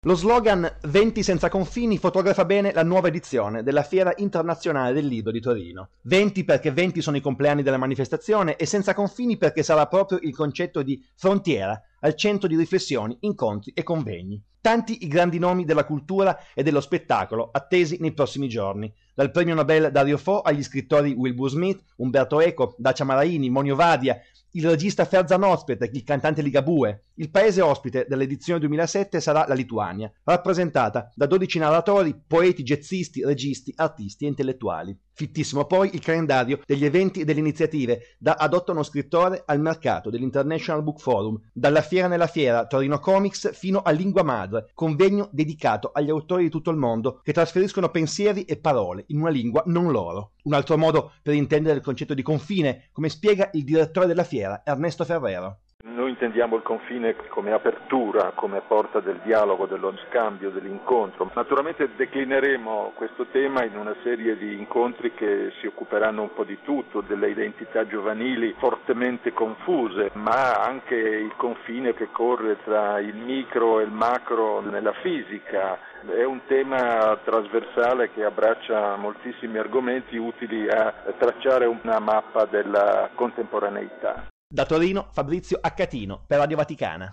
Lo slogan "Venti senza confini" fotografa bene la nuova edizione della Fiera Internazionale del Lido di Torino. 20 perché 20 sono i compleanni della manifestazione e senza confini perché sarà proprio il concetto di frontiera al centro di riflessioni, incontri e convegni. Tanti i grandi nomi della cultura e dello spettacolo attesi nei prossimi giorni, dal premio Nobel Dario Fo agli scrittori Wilbur Smith, Umberto Eco, Dacia Maraini, Monio Vadia, il regista Ferzan Özpetek, il cantante Ligabue. Il paese ospite dell'edizione 2007 sarà la Lituania, rappresentata da 12 narratori, poeti, jazzisti, registi, artisti e intellettuali. Fittissimo poi il calendario degli eventi e delle iniziative da Adotta uno scrittore al mercato dell'International Book Forum, dalla fiera nella fiera Torino Comics fino a Lingua Madre, convegno dedicato agli autori di tutto il mondo che trasferiscono pensieri e parole in una lingua non loro. Un altro modo per intendere il concetto di confine, come spiega il direttore della fiera Ernesto Ferrero. Noi intendiamo il confine come apertura, come porta del dialogo, dello scambio, dell'incontro. Naturalmente declineremo questo tema in una serie di incontri che si occuperanno un po' di tutto, delle identità giovanili fortemente confuse, ma anche il confine che corre tra il micro e il macro nella fisica. È un tema trasversale che abbraccia moltissimi argomenti utili a tracciare una mappa della contemporaneità. Da Torino, Fabrizio Accatino per Radio Vaticana.